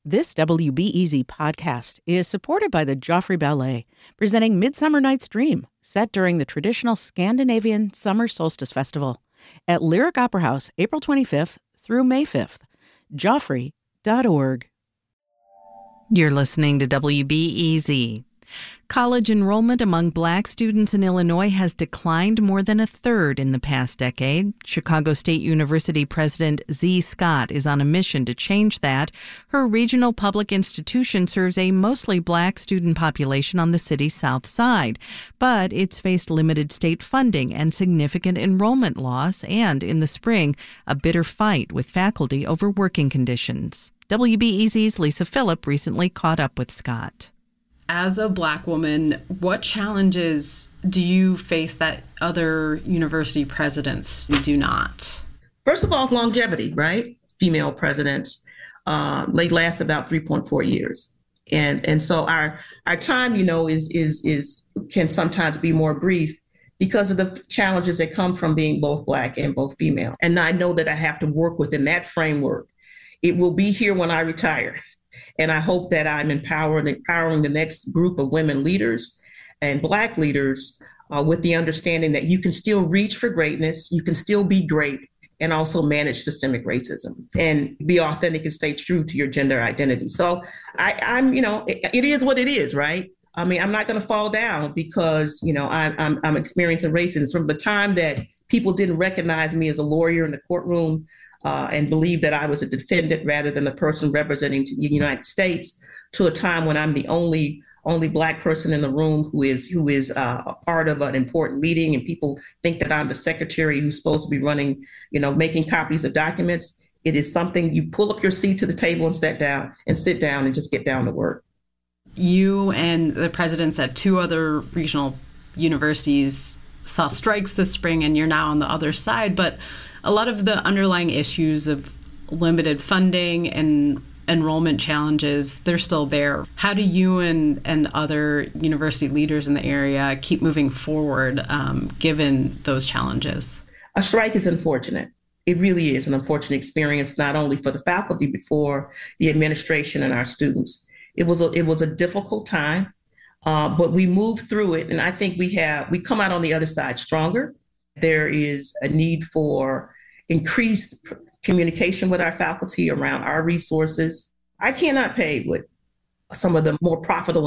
This WBEZ podcast is supported by the Joffrey Ballet, presenting Midsummer Night's Dream, set during the traditional Scandinavian Summer Solstice Festival at Lyric Opera House, April 25th through May 5th. Joffrey.org. You're listening to WBEZ. College enrollment among Black students in Illinois has declined more than a third in the past decade. Chicago State University President Z. Scott is on a mission to change that. Her regional public institution serves a mostly Black student population on the city's south side, but it's faced limited state funding and significant enrollment loss, and in the spring, a bitter fight with faculty over working conditions. WBEZ's Lisa Phillip recently caught up with Scott. As a Black woman, what challenges do you face that other university presidents do not? First of all, longevity, right? Female presidents, they last about 3.4 years. And so our time, is can sometimes be more brief because of the challenges that come from being both Black and both female. And I know that I have to work within that framework. It will be here when I retire. And I hope that I'm empowering the next group of women leaders and Black leaders with the understanding that you can still reach for greatness, you can still be great, and also manage systemic racism and be authentic and stay true to your gender identity. So it is what it is, right? I mean, I'm not going to fall down because, I'm experiencing racism from the time that people didn't recognize me as a lawyer in the courtroom and believe that I was a defendant rather than a person representing the United States, to a time when I'm the only Black person in the room who is a part of an important meeting, and people think that I'm the secretary who's supposed to be running, making copies of documents. It is something you pull up your seat to the table and sit down and just get down to work. You and the presidents at two other regional universities saw strikes this spring, and you're now on the other side, but a lot of the underlying issues of limited funding and enrollment challenges, they're still there. How do you and other university leaders in the area keep moving forward given those challenges? A strike is unfortunate. It really is an unfortunate experience, not only for the faculty, but for the administration and our students. It was a difficult time, but we moved through it. And I think we come out on the other side stronger. There is a need for increased communication with our faculty around our resources. I cannot pay what some of the more profitable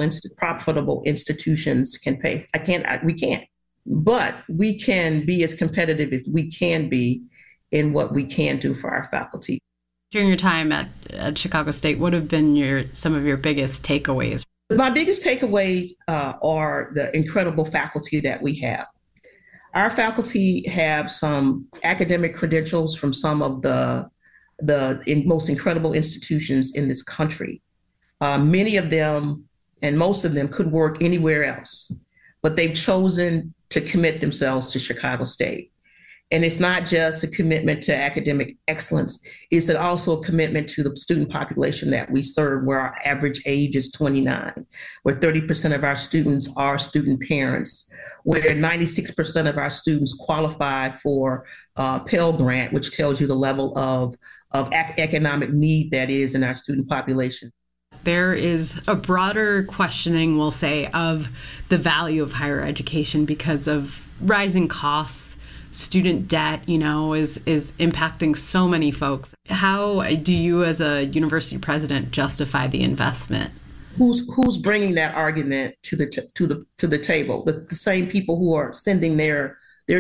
institutions can pay. We can't. But we can be as competitive as we can be in what we can do for our faculty. During your time at Chicago State, what have been some of your biggest takeaways? My biggest takeaways are the incredible faculty that we have. Our faculty have some academic credentials from some of the most incredible institutions in this country. Many of them and most of them could work anywhere else, but they've chosen to commit themselves to Chicago State. And it's not just a commitment to academic excellence, it's also a commitment to the student population that we serve, where our average age is 29, where 30% of our students are student parents, where 96% of our students qualify for Pell Grant, which tells you the level of economic need that is in our student population. There is a broader questioning, we'll say, of the value of higher education because of rising costs. Student debt, is impacting so many folks. How do you, as a university president, justify the investment? Who's bringing that argument to the table? The same people who are sending their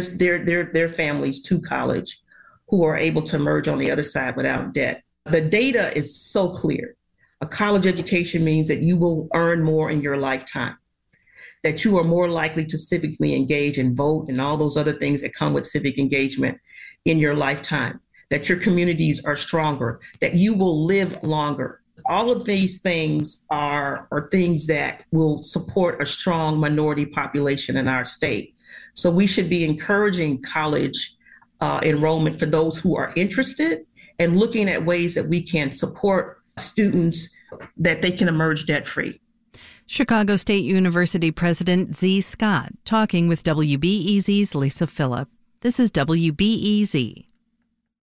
families to college, who are able to emerge on the other side without debt. The data is so clear. A college education means that you will earn more in your lifetime, that you are more likely to civically engage and vote and all those other things that come with civic engagement in your lifetime, that your communities are stronger, that you will live longer. All of these things are things that will support a strong minority population in our state. So we should be encouraging college enrollment for those who are interested and looking at ways that we can support students that they can emerge debt-free. Chicago State University President Z. Scott talking with WBEZ's Lisa Phillip. This is WBEZ.